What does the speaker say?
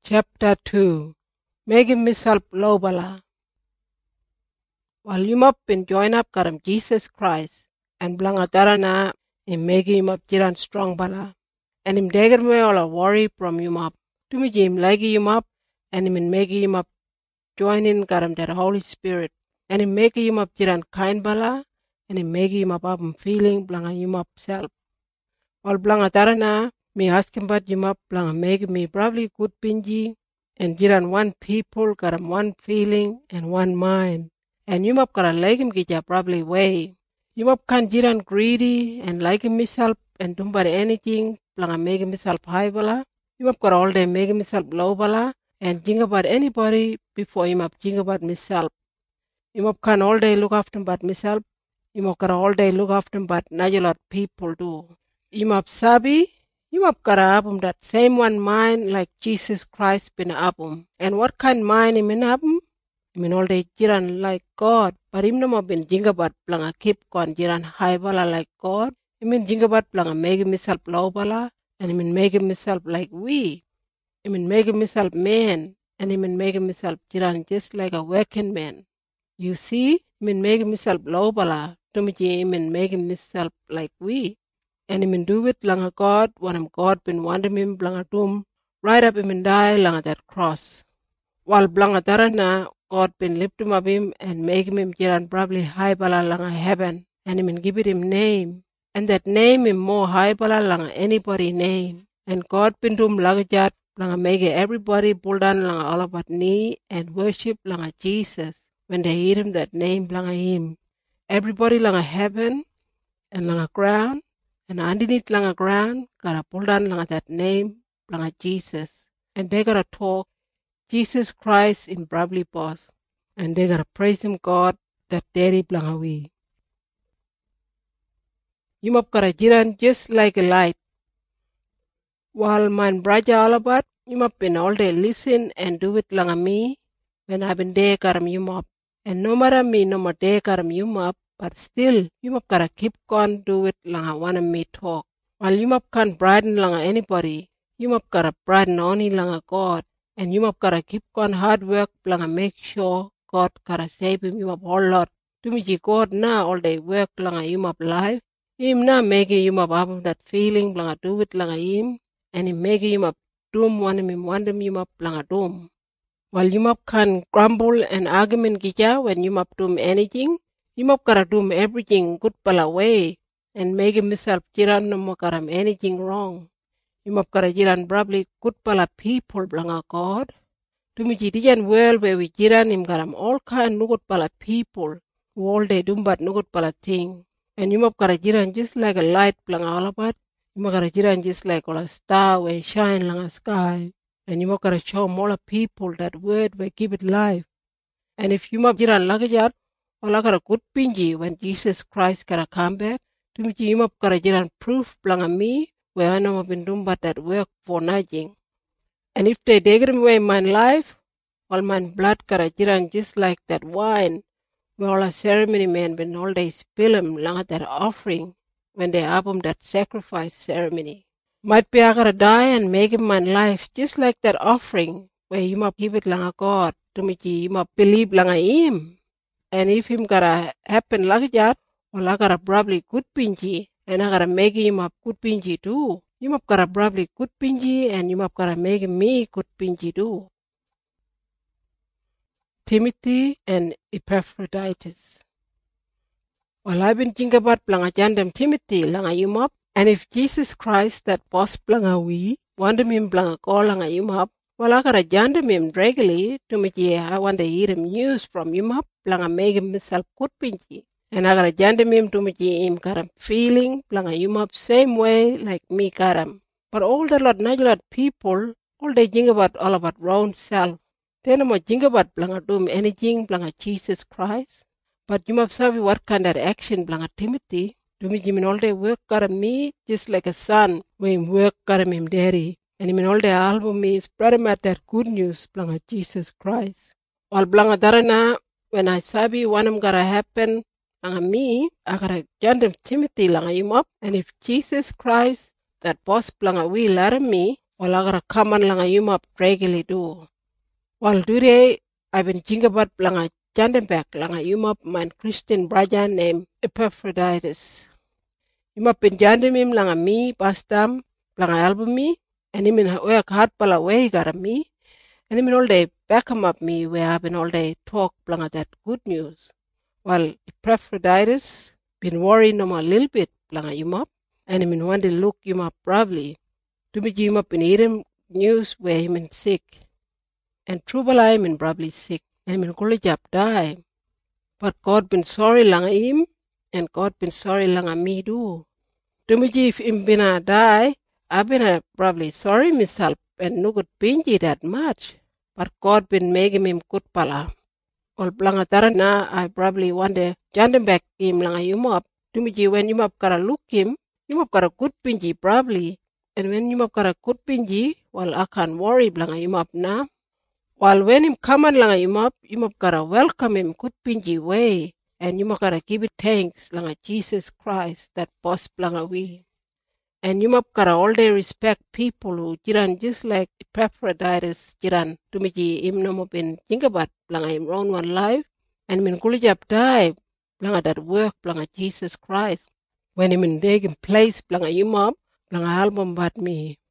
Chapter 2 Making myself lobala. While you must been join up karam Jesus Christ and blanga tarana in making him up jiran strong bala. And him dagger me all a worry from you up. To me him lagi him up and him in making him up joining karam that Holy Spirit. And him making him up jiran kind bala and him making him up feeling blanga him up self. While blanga tarana me asking about him up blanga making me probably good pinji. And jiran one people, karam one feeling and one mind. And you map kara like him gija probably way. You map kan jiran greedy and like himself and don't buy anything, planga make himself high bala. You map kara all day make himself low bala and think about anybody before you map think about myself. You map kan all day look after but myself. You map kara all day look after but not a lot people do. You map sabi. You have got a that same one mind like Jesus Christ been abum. And what kind mind him in abum? I mean all day jiran like God. But him no been jingabat planga keep con jiran high bala like God. I mean jingabat planga make himself low bala. And I mean make himself like we. I mean make himself man. And I mean make himself jiran just like a working man. You see? I mean make himself low bala. To me I mean make himself like we. And him do it langa God, when him God been wanting him blanga doom, right up him and die langa that cross. While blanga tarana, God been lift him up him and make him jiran probably high bala langa heaven, and him give it him name. And that name him more high bala langa anybody name. And God been doom lagajat langa make everybody pull down langa all about knee and worship langa Jesus when they hear him that name blanga him. Everybody langa heaven and langa ground. And underneath langa ground, gotta pull down langa that name, langa Jesus. And they gotta talk Jesus Christ in probably boss. And they gotta praise him God that daddy blanga we. You must gotta jiran just like a light. While my brother all about, you must been all day listen and do it langa me. When I've been there karam you up. And no matter me no more there karam you up. But still, you must gotta keep on do it langa wanna me talk. While you must can't brighten langa anybody, you must gotta brighten only langa God. And you must gotta keep on hard work langa make sure God gotta save him you must whole lot. To me God na all day work langa you must life. Him na making you must have that feeling langa do it langa him. And him making you must doom want him you must langa doom. While you must can grumble and argument gija when you must doom anything. You must gotta do everything good pala way and make himself jiran no more karam anything wrong. You must gotta jiran probably good pala people blanga God. To me jidijan world where we jiran him karam all kind no good pala people who all day do but no good pala thing. And you must gotta jiran just like a light blanga all about. You must gotta jiran just like all a star where shine langa sky. And you must gotta show more people that word where give it life. And if you must jiran lagajat, all I got a good pinji when Jesus Christ gotta come back. To me, you must gotta jiran proof blanga me where I know I've been doing but that work for nothing. And if they dig away my life, all my blood gotta jiran just like that wine where all a ceremony man been all day spill him langa that offering when they album that sacrifice ceremony. Might be I gotta die and make him my life just like that offering where you must give it langa God. To me, you must believe langa him. And if him gotta happen like that, well, I gotta probably good pinji, and I gotta make him a good pinji too. You must gotta probably good pinji, and you must gotta make me good pinji too. Timothy and Epaphroditus. Well, I've been thinking about planga jandem Timothy langa you up, and if Jesus Christ that boss planga we, want him planga call langa you up, well, I gotta jandem him regularly to me. I want to hear him news from him up. Planga make himself good pinji. And I gotta jandem him to me him karam feeling planga you up same way like me karam. But all the lot people, all they think about all about round self. They no more think about planga doom anything planga Jesus Christ. But you must have what kind of action planga Timothy. To me him all day work karam me just like a son when work karam him daddy. And in all the album is spreading out that good news blanga Jesus Christ. While blanga darana, when I sabi one gotta happen blanga me, I gotta jandem Timothy langa him up. And if Jesus Christ, that boss blanga we let me, wala agara kaman langa yumap regally do. While today I've been thinking about langa Jandenberg langa yumap man Christian brother named Epaphroditus. Yumap bin jandemim langa mi pastam langa album me, and him in work hard pala way gara me, and him in all day back him up me where I've been all day talk langa that good news. While Epaphroditus been worrying no a little bit langa yumap, and him in one day look yumap probably. To me yumap in hearing news where him in sick. And trubala him in probably sick, and him in college up die. But God been sorry langa him, and God been sorry langa me do. To me if him been a die, I've been probably sorry myself and no good pingy that much. But God been making him good pala. All blanga tarana I probably wonder Jandenberg him langa yumap. To me when yumap gotta look him, yumap got a good pingy probably. And when yumap got a good pingy, well I can't worry blanga yumap na. While when him come on langa yumap gotta welcome him good pingy way. And yumap gotta give it thanks langa Jesus Christ that boss blanga we. And yumap gotta all day respect people who jiran just like Epaphroditus jiran. Tumiji him no mo been think about blanga him round one life. And min kulijap die blanga that work blanga Jesus Christ. When him in dig in place blanga yumap, blanga album bat me.